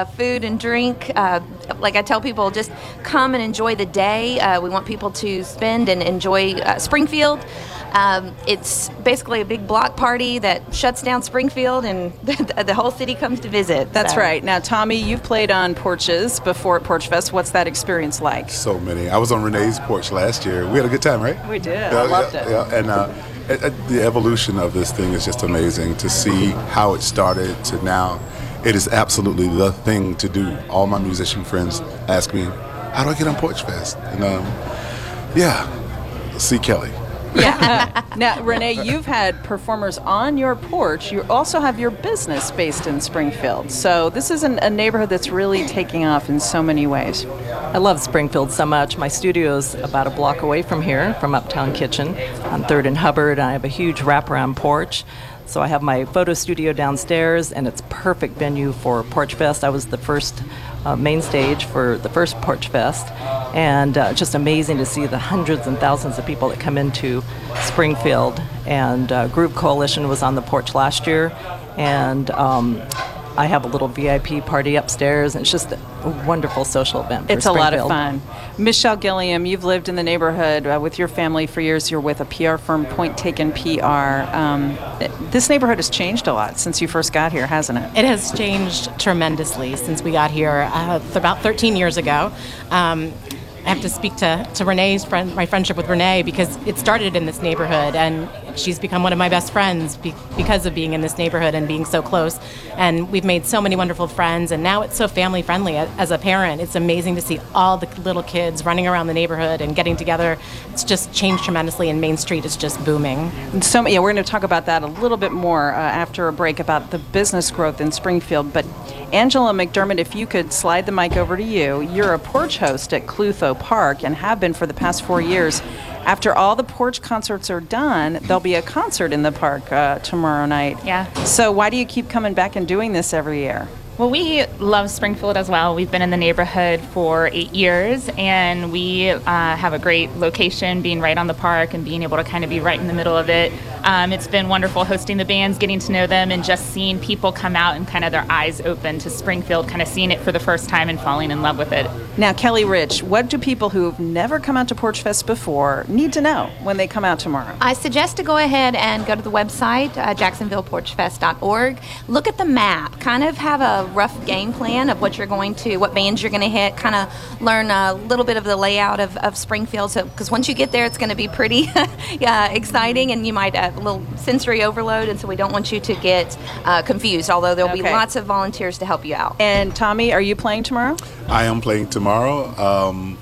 food and drink. Uh, like I tell people, just come and enjoy the day. Uh, we want people to spend and enjoy uh, Springfield. Um, it's basically a big block party that shuts down Springfield, and the, the whole city comes to visit.
That's
so.
right. Now, Tommy, you've played on porches before at Porch Fest. What's that experience like?
So many. I was on Renee's porch last year. We had a good time, right?
We did.
Yeah,
I loved
yeah,
it.
Yeah. And uh, it, it, the evolution of this thing is just amazing to see how it started to now. It is absolutely the thing to do. All my musician friends ask me, how do I get on Porch Fest? And um, yeah, see Kelly.
Yeah. Now, Renee, you've had performers on your porch. You also have your business based in Springfield. So this is an, a neighborhood that's really taking off in so many ways.
I love Springfield so much. My studio is about a block away from here, from Uptown Kitchen on third and Hubbard. I have a huge wraparound porch. So I have my photo studio downstairs, and it's a perfect venue for Porch Fest. I was the first uh, main stage for the first Porch Fest, and uh, just amazing to see the hundreds and thousands of people that come into Springfield. And uh, Groove Coalition was on the porch last year, and um, I have a little V I P party upstairs, and it's just a wonderful social event for
It's a lot of
Springfield.
fun. Michelle Gilliam, you've lived in the neighborhood uh, with your family for years. You're with a P R firm, Point Taken P R. Um, this neighborhood has changed a lot since you first got here, hasn't it?
It has changed tremendously since we got here uh, about thirteen years ago. Um, I have to speak to, to Renee's friend, my friendship with Renee, because it started in this neighborhood, and she's become one of my best friends be, because of being in this neighborhood and being so close. And we've made so many wonderful friends, and now it's so family friendly. As a parent, it's amazing to see all the little kids running around the neighborhood and getting together. It's just changed tremendously, and Main Street is just booming.
And so, yeah, we're going to talk about that a little bit more uh, after a break about the business growth in Springfield. But Angela McDermott, if you could slide the mic over to you. You're a porch host at Clutho Park and have been for the past four years. After all the porch concerts are done, there'll be a concert in the park uh, tomorrow night.
Yeah.
So why do you keep coming back and doing this every year?
Well, we love Springfield as well. We've been in the neighborhood for eight years, and we uh, have a great location, being right on the park and being able to kind of be right in the middle of it. Um, it's been wonderful hosting the bands, getting to know them, and just seeing people come out and kind of their eyes open to Springfield, kind of seeing it for the first time and falling in love with it.
Now, Kelly Rich, what do people who've never come out to Porch Fest before need to know when they come out tomorrow?
I suggest to go ahead and go to the website, uh, jacksonville porch fest dot org. Look at the map, kind of have a rough game plan of what you're going to, what bands you're going to hit, kind of learn a little bit of the layout of, of Springfield. So, because once you get there, it's going to be pretty yeah, exciting, and you might have a little sensory overload, and so we don't want you to get uh, confused, although there'll
Okay.
be lots of volunteers to help you out.
And Tommy, are you playing tomorrow?
I am playing tomorrow. Um,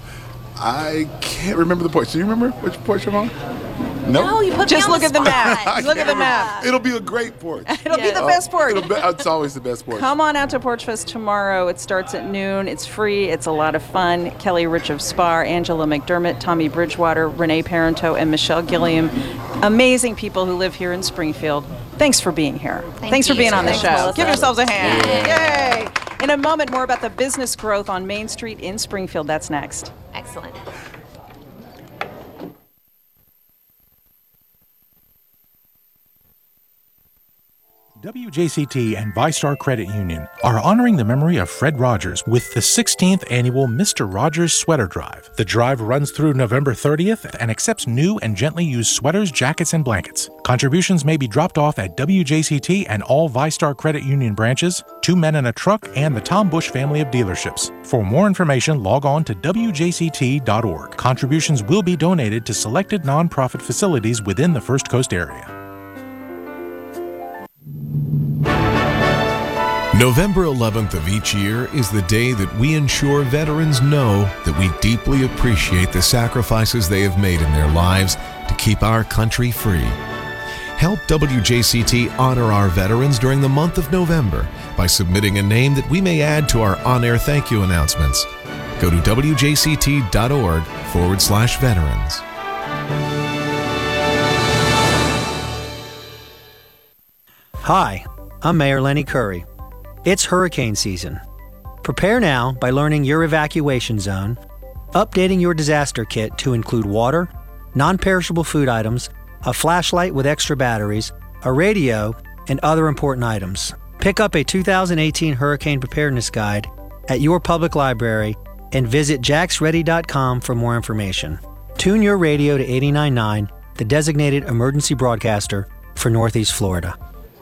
I can't remember the porch. Do you remember which porch I'm on? No.
No, you put
Just
me on
look
the
at the map.
spot.
Look at the map.
It'll be a great porch.
It'll be the best porch.
It'll be, it's always the best porch.
Come on out to Porch Fest tomorrow. It starts at noon. It's free. It's a lot of fun. Kelly Rich of Spar, Angela McDermott, Tommy Bridgewater, Renee Parento, and Michelle Gilliam. Amazing people who live here in Springfield. Thanks for being here.
Thank
Thanks for
you.
being on the
Thanks,
show.
Melissa.
Give yourselves a hand.
Yay.
Yay. In a moment, more about the business growth on Main Street in Springfield. That's next.
Excellent.
W J C T and ViStar Credit Union are honoring the memory of Fred Rogers with the sixteenth annual Mister Rogers Sweater Drive. The drive runs through November thirtieth and accepts new and gently used sweaters, jackets, and blankets. Contributions may be dropped off at W J C T and all ViStar Credit Union branches, Two Men and a Truck, and the Tom Bush family of dealerships. For more information, log on to W J C T dot org. Contributions will be donated to selected nonprofit facilities within the First Coast area.
November eleventh of each year is the day that we ensure veterans know that we deeply appreciate the sacrifices they have made in their lives to keep our country free. Help W J C T honor our veterans during the month of November by submitting a name that we may add to our on-air thank you announcements. Go to W J C T dot org forward slash veterans.
Hi, I'm Mayor Lenny Curry. It's hurricane season. Prepare now by learning your evacuation zone, updating your disaster kit to include water, non-perishable food items, a flashlight with extra batteries, a radio, and other important items. Pick up a two thousand eighteen Hurricane Preparedness Guide at your public library and visit jax ready dot com for more information. Tune your radio to eighty-nine point nine, the designated emergency broadcaster for Northeast Florida.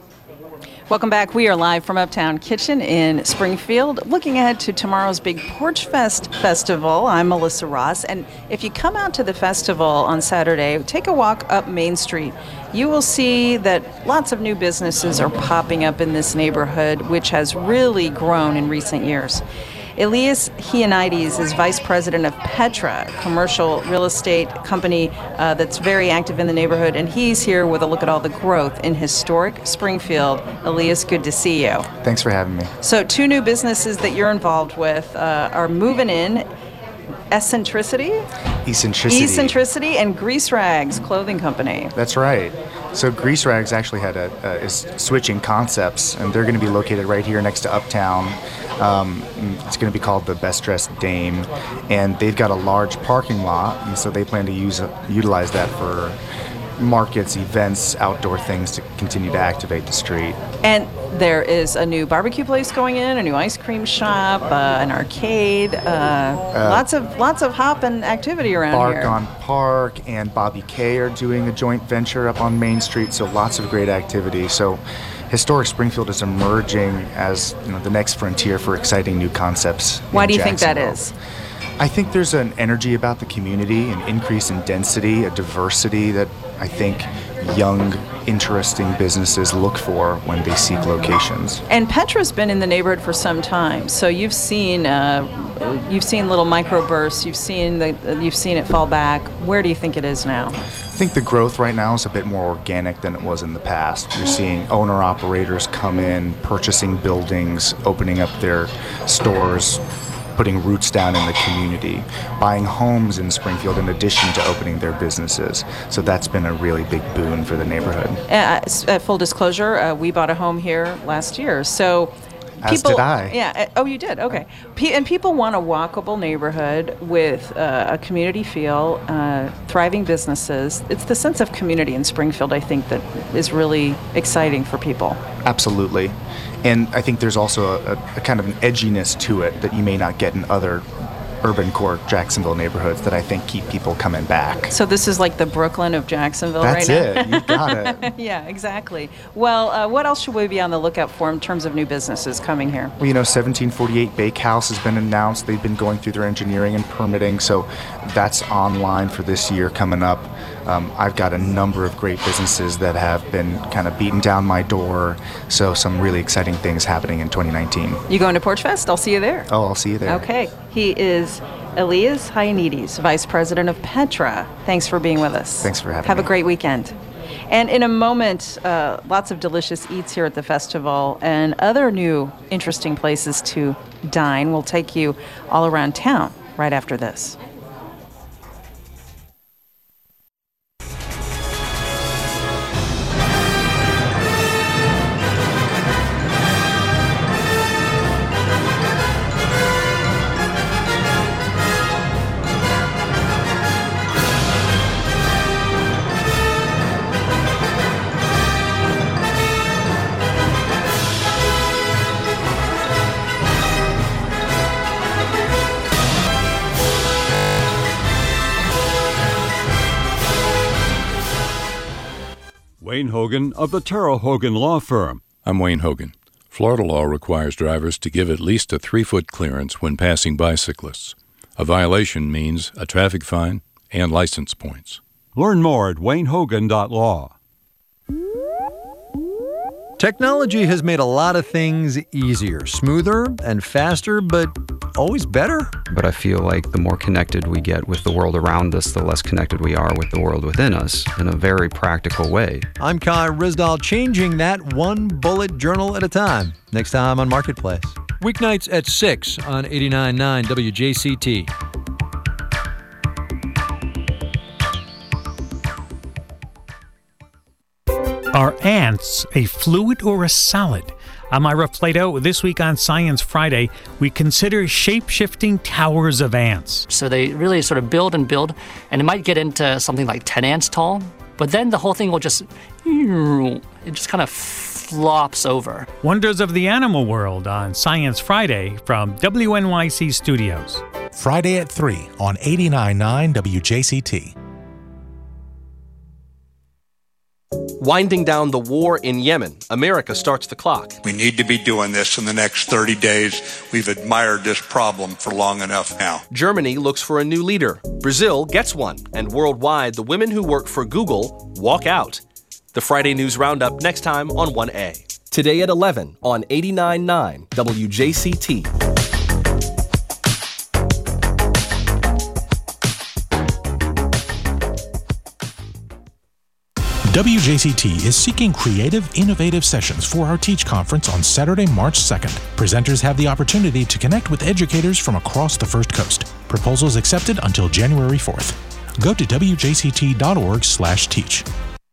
Welcome back. We are live from Uptown Kitchen in Springfield, looking ahead to tomorrow's big Porch Fest festival. I'm Melissa Ross, and if you come out to the festival on Saturday, take a walk up Main Street. You will see that lots of new businesses are popping up in this neighborhood, which has really grown in recent years. Elias Hianides is vice president of Petra, a commercial real estate company uh, that's very active in the neighborhood, and he's here with a look at all the growth in historic Springfield. Elias, good to see you.
Thanks for having me.
So two new businesses that you're involved with uh, are moving in. Eccentricity?
Eccentricity.
Eccentricity and Grease Rags Clothing Company.
That's right. So Grease Rags actually had a, uh, is switching concepts, and they're going to be located right here next to Uptown. Um, it's going to be called the Best Dressed Dame, and they've got a large parking lot, and so they plan to use uh, utilize that for markets, events, outdoor things to continue to activate the street.
And there is a new barbecue place going in, a new ice cream shop, uh, an arcade, uh, uh, lots of lots of hopping activity around
Bark
here.
on Park and Bobby Kay are doing a joint venture up on Main Street, so lots of great activity. So historic Springfield is emerging as, you know, the next frontier for exciting new concepts.
Why do you think that is?
I think there's an energy about the community, an increase in density, a diversity that I think young, interesting businesses look for when they seek locations.
And Petra's been in the neighborhood for some time, so you've seen uh, you've seen little microbursts, you've seen the you've seen it fall back. Where do you think it is now?
I think the growth right now is a bit more organic than it was in the past. You're seeing owner-operators come in, purchasing buildings, opening up their stores, putting roots down in the community, buying homes in Springfield in addition to opening their businesses. So that's been a really big boon for the neighborhood.
Uh, uh, full disclosure, uh, we bought a home here last year, so
As
people,
did I.
Yeah. uh, Oh, you did? Okay. Pe- and people want a walkable neighborhood with uh, a community feel, uh, thriving businesses. It's the sense of community in Springfield, I think, that is really exciting for people.
Absolutely. And I think there's also a, a kind of an edginess to it that you may not get in other urban core Jacksonville neighborhoods that I think keep people coming back.
So this is like the Brooklyn of Jacksonville
That's
right now?
it. You got it.
Yeah, exactly. Well, uh, what else should we be on the lookout for in terms of new businesses coming here?
Well, you know, seventeen forty-eight Bakehouse has been announced. They've been going through their engineering and permitting, so that's online for this year coming up. Um, I've got a number of great businesses that have been kind of beating down my door, so some really exciting things happening in twenty nineteen.
You going to Porch Fest? I'll see you there.
Oh, I'll see you there.
Okay. He is Elias Hianides, Vice President of Petra. Thanks for being with us.
Thanks for having
Have
me.
a great weekend. And in a moment, uh, lots of delicious eats here at the festival and other new interesting places to dine. We'll take you all around town right after this.
Wayne Hogan of the Terrell Hogan Law Firm.
I'm Wayne Hogan. Florida law requires drivers to give at least a three-foot clearance when passing bicyclists. A violation means a traffic fine and license points.
Learn more at wayne hogan dot law.
Technology has made a lot of things easier, smoother, and faster, but always better.
But I feel like the more connected we get with the world around us, the less connected we are with the world within us in a very practical way.
I'm Kai Risdal, changing that one bullet journal at a time. Next time on Marketplace. Weeknights at six on eighty-nine point nine W J C T.
Are ants a fluid or a solid? I'm Ira Plato. This week on Science Friday, we consider shape-shifting towers of ants.
So they really sort of build and build, and it might get into something like ten ants tall, but then the whole thing will just, it just kind of flops over.
Wonders of the Animal World on Science Friday from W N Y C Studios.
Friday at three on eighty-nine point nine W J C T.
Winding down the war in Yemen, America starts the clock.
We need to be doing this in the next thirty days. We've admired this problem for long enough now.
Germany looks for a new leader. Brazil gets one. And worldwide, the women who work for Google walk out. The Friday News Roundup next time on one A. Today at eleven on eighty-nine point nine W J C T.
W J C T is seeking creative, innovative sessions for our Teach Conference on Saturday, March second. Presenters have the opportunity to connect with educators from across the First Coast. Proposals accepted until January fourth. Go to W J C T dot org slash teach.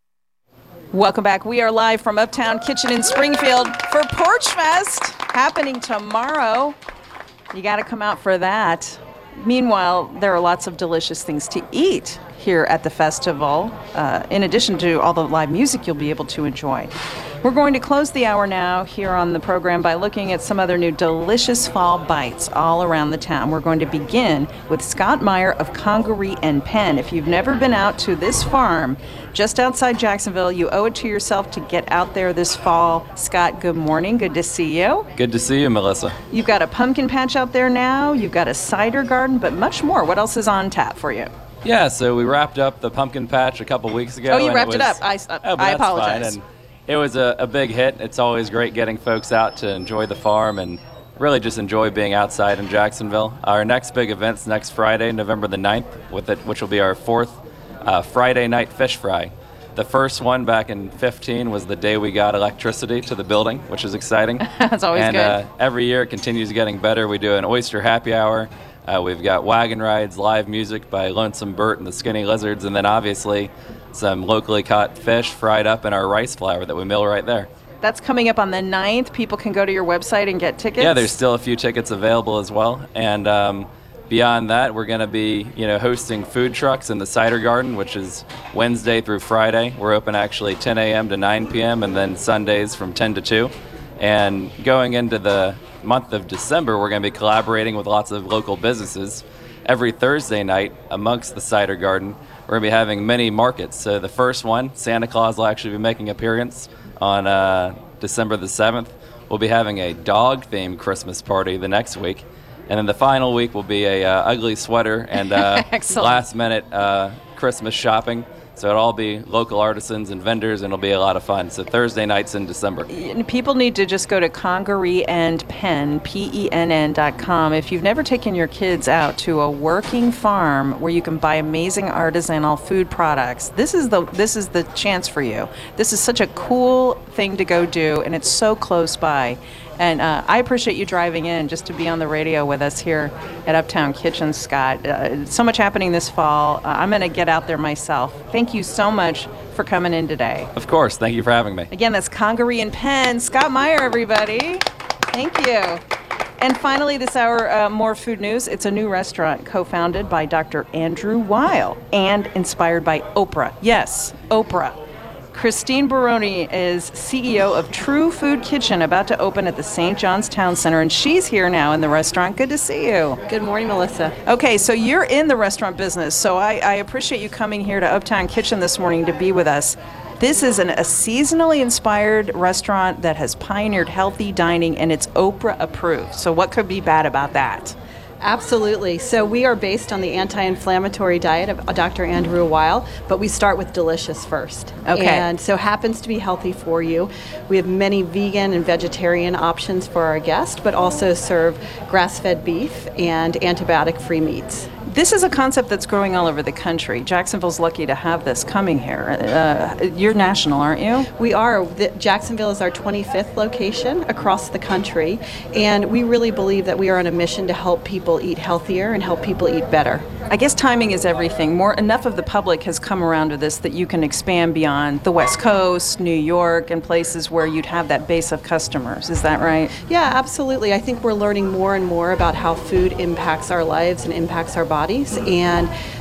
Welcome back. We are live from Uptown Kitchen in Springfield for Porch Fest, happening tomorrow. You got to come out for that. Meanwhile, there are lots of delicious things to eat here at the festival, uh, in addition to all the live music you'll be able to enjoy. We're going to close the hour now here on the program by looking at some other new delicious fall bites all around the town. We're going to begin with Scott Meyer of Congaree and Penn. If you've never been out to this farm just outside Jacksonville, you owe it to yourself to get out there this fall. Scott, good morning. Good to see you.
Good to see you, Melissa.
You've got a pumpkin patch out there now. You've got a cider garden, but much more. What else is on tap for you?
Yeah, so we wrapped up the pumpkin patch a couple weeks ago.
Oh, you wrapped
it,
it
was,
up. I, uh,
oh,
I apologize.
Fine. And it was a, a big hit. It's always great getting folks out to enjoy the farm and really just enjoy being outside in Jacksonville. Our next big event's next Friday, November the ninth, with it, which will be our fourth uh, Friday night fish fry. The first one back in fifteen was the day we got electricity to the building, which is exciting.
That's always
and,
good.
And uh, every year it continues getting better. We do an oyster happy hour. Uh, we've got wagon rides, live music by Lonesome Bert and the Skinny Lizards, and then obviously some locally caught fish fried up in our rice flour that we mill right there.
That's coming up on the ninth. People can go to your website and get tickets?
Yeah, there's still a few tickets available as well. And um, beyond that, we're going to be, you know, hosting food trucks in the cider garden, which is Wednesday through Friday. We're open actually ten a.m. to nine p.m. and then Sundays from ten to two. And going into the month of December, we're going to be collaborating with lots of local businesses. Every Thursday night, amongst the cider garden, we're going to be having many markets. So the first one, Santa Claus will actually be making an appearance on uh, December the seventh. We'll be having a dog-themed Christmas party the next week. And then the final week will be a uh, ugly sweater and uh, last-minute uh, Christmas shopping. So it'll all be local artisans and vendors, and it'll be a lot of fun. So Thursday nights in December.
People need to just go to Congaree and Penn, P E N N dot com. If you've never taken your kids out to a working farm where you can buy amazing artisanal food products, this is the this is the chance for you. This is such a cool thing to go do, and it's so close by. And uh, I appreciate you driving in just to be on the radio with us here at Uptown Kitchen, Scott. Uh, so much happening this fall. Uh, I'm going to get out there myself. Thank you so much for coming in today.
Of course. Thank you for having me.
Again, that's Congaree and Penn. Scott Meyer, everybody. Thank you. And finally, this hour, uh, more food news. It's a new restaurant co-founded by Doctor Andrew Weil and inspired by Oprah. Yes, Oprah. Christine Baroni is C E O of True Food Kitchen, about to open at the Saint John's Town Center, and she's here now in the restaurant. Good to see you.
Good morning, Melissa.
Okay, so you're in the restaurant business, so I, I appreciate you coming here to Uptown Kitchen this morning to be with us. This is an, a seasonally inspired restaurant that has pioneered healthy dining, and it's Oprah approved. So what could be bad about that?
Absolutely. So we are based on the anti-inflammatory diet of Doctor Andrew Weil, but we start with delicious first.
Okay.
And so happens to be healthy for you. We have many vegan and vegetarian options for our guests, but also serve grass-fed beef and antibiotic-free meats.
This is a concept that's growing all over the country. Jacksonville's lucky to have this coming here. Uh, you're national, aren't you?
We are. The, Jacksonville is our twenty-fifth location across the country, and we really believe that we are on a mission to help people eat healthier and help people eat better.
I guess timing is everything. More enough of the public has come around to this that you can expand beyond the West Coast, New York, and places where you'd have that base of customers. Is that right?
Yeah, absolutely. I think we're learning more and more about how food impacts our lives and impacts our bodies, and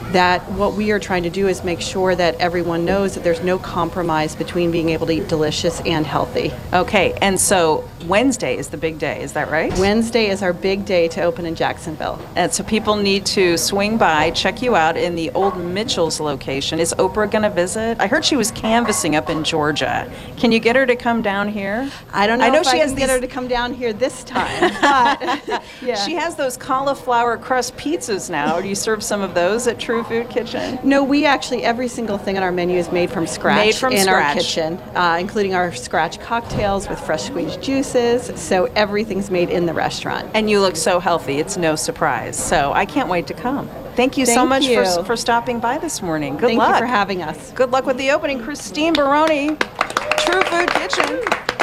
that what we are trying to do is make sure that everyone knows that there's no compromise between being able to eat delicious and healthy.
Okay, and so Wednesday is the big day, is that right?
Wednesday is our big day to open in Jacksonville.
And so people need to swing by, check you out in the old Mitchell's location. Is Oprah going to visit? I heard she was canvassing up in Georgia. Can you get her to come down here?
I don't know,
I know
if
she
I
has
can
these...
get her to come down here this time, but yeah.
She has those cauliflower crust pizzas now. Do you serve some of those at True Food Kitchen?
No, we actually, every single thing on our menu is made from scratch
Made from
in
scratch.
our kitchen, uh, including our scratch cocktails with fresh squeezed juices. So everything's made in the restaurant.
And you look so healthy. It's no surprise. So I can't wait to come. Thank you so
Thank
much
you.
For, for stopping by this morning. Good
Thank
luck.
you for having us.
Good luck with the opening. Christine Baroni, True Food Kitchen.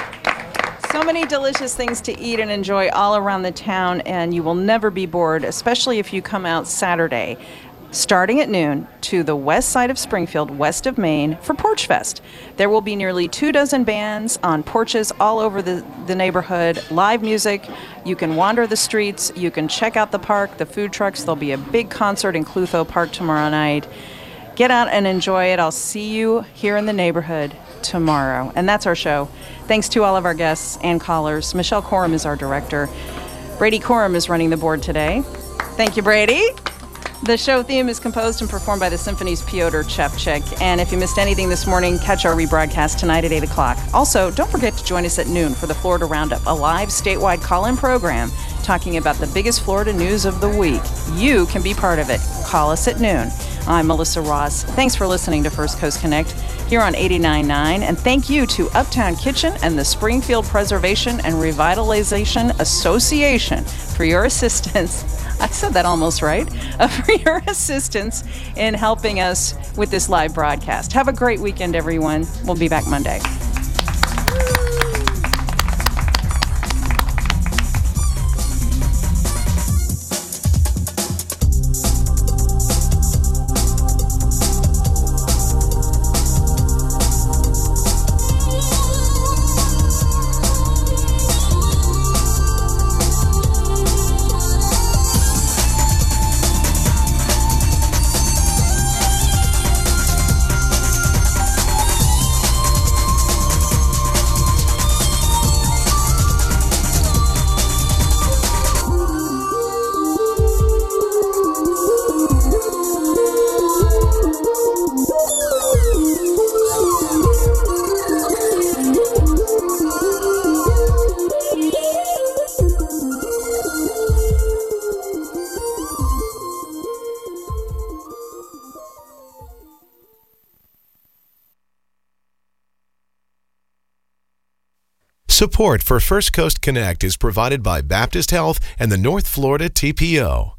So many delicious things to eat and enjoy all around the town, and you will never be bored, especially if you come out Saturday, starting at noon, to the west side of Springfield, west of Maine, for Porch Fest. There will be nearly two dozen bands on porches all over the, the neighborhood, live music. You can wander the streets. You can check out the park, the food trucks. There'll be a big concert in Clutho Park tomorrow night. Get out and enjoy it. I'll see you here in the neighborhood tomorrow. And that's our show. Thanks to all of our guests and callers. Michelle Corum is our director. Brady Corum is running the board today. Thank you, Brady. The show theme is composed and performed by the Symphony's Piotr Chepchik. And if you missed anything this morning, catch our rebroadcast tonight at eight o'clock. Also, don't forget to join us at noon for the Florida Roundup, a live statewide call-in program talking about the biggest Florida news of the week. You can be part of it. Call us at noon. I'm Melissa Ross. Thanks for listening to First Coast Connect here on eighty-nine point nine. And thank you to Uptown Kitchen and the Springfield Preservation and Revitalization Association for your assistance. I said that almost right. Uh, for your assistance in helping us with this live broadcast. Have a great weekend, everyone. We'll be back Monday.
Support for First Coast Connect is provided by Baptist Health and the North Florida T P O.